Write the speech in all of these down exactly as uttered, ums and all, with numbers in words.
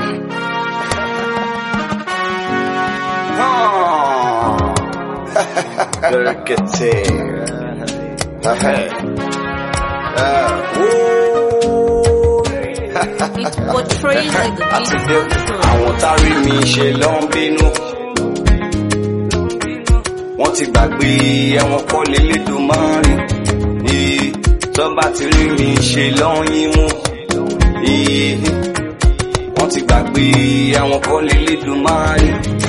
Look at it. Hey. Uh, It's portraying like the beautiful. Àwọn tárí mi ṣe ló ń bínú. Wọ́n ti gbàgbé ẹ̀wọ̀n kọ́ l'Elédùmarè. Tó bá ti rí mi ṣe ló ń yín mú. Wọ́n ti gbàgbé ẹ̀wọ̀n kọ́ l'Elédùmarè.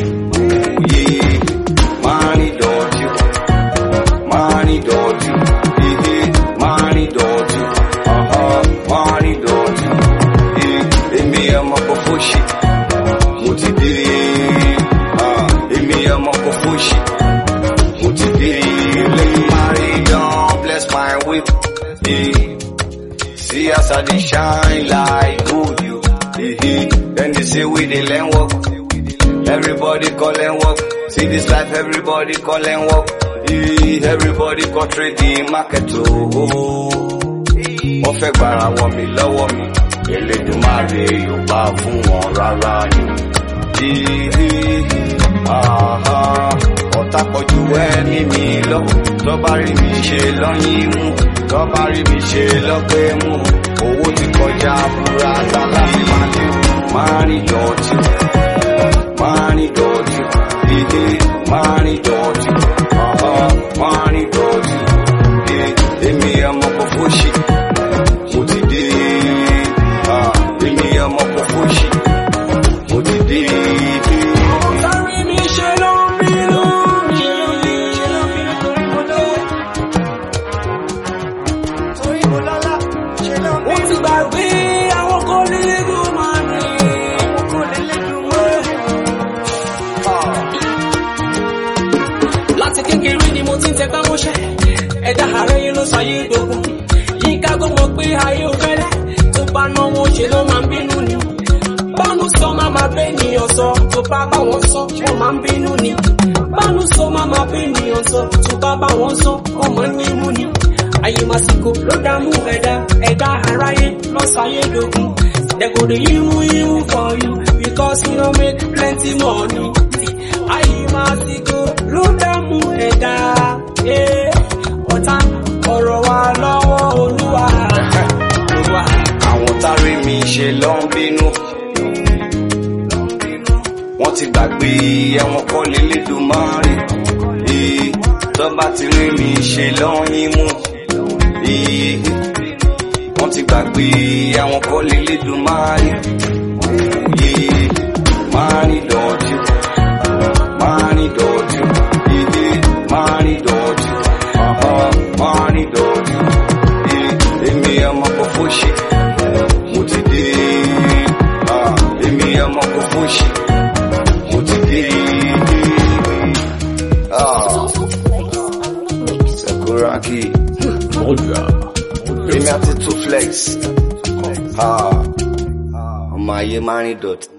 Money don't you, money don't you, eh, money don't you, uh-huh, money don't you, eh, emi ọmọ kò fòṣì, mo ti dé, ah, emi ọmọ kò fòṣì, mo ti dé, let me marry, don't bless my whip, eh, see as I dey shine like gold, you, eh, then they say we dey learn work, everybody call and work. See this life, everybody call and walk. Everybody call trade the market. Oh, wọ́n fẹ́ gbára wọ mi lọ́wọ́ mi. Elédùmarè yóò bá fún wọn rárá ni. Ọ̀tá pọ̀jù ẹni mi lọ. Tó bá rí mi ṣe lọ́yìn mú. Tó bá rí mi ṣe lọ́pẹ́ mú. Owó ti kọjá burúkú láti máa ní. Máa ní dọ̀tí. Máa ní dọ̀tí. Money don't you, uh-huh, money don't you, eh, emi ọmọ kò fòṣì, mo ti dé, ah, emi ọmọ kò fòṣì, mo ti dé. Sorry mi ṣe ló ń bínú, ṣe ló ń bínú, ṣe ló ń bínú torí mo lówó, torí mo lọ́lá, ṣe ló ń bínú. Wọ́n ti gbàgbé àwọn kò lè lédùn máa ní, àwọn kò lè lédùn máa ní. Láti kékeré ni mo ti ń tẹpá mọ́ṣẹ́, ẹ̀dá ààrẹ yìí ló sáyé ìdógún. Yínká tó mọ̀ pé ayé ò fẹ́lẹ́, tó bá náwó ṣe ló máa ń bínú ni. Bánú sọ máa máa bẹ́ ènìyàn sọ, tó bá bá wọn sọ, wọ́n máa ń bínú ni. Bánú sọ máa máa bẹ́ ènìyàn sọ, tó bá bá wọn sọ, wọ́n máa ń yímú ni. Ayé màsìkò ló dààmú ẹ̀dá, ẹ̀dá àráyé ló sáyé ìdógún. They go dey yimu yimu for you, because you don't make plenty money. Ayé màsìkò ló dààmú ẹ̀dá, ọ̀tá ọ̀rọ̀ wa lọ́wọ́ Olúwa. Àwọn tárí mi ṣe ló ń bínú. Wọ́n ti gbàgbé ẹ̀wọ̀n kọ́ l'Elédùmarè. Tó bá ti rí mi ṣe ló ń yín mú. Wọ́n ti gbàgbé àwọn kọ́ l'Elédùmarè. Money don't you, money don't you, money don't you, uh-huh, money don't you, emi ọmọ kò fòṣì, mo ti dé, ah, emi ọmọ kò fòṣì, mo ti dé, ah, Sekuraki, emi àti two flex, ah, ọmọ ayé money dot.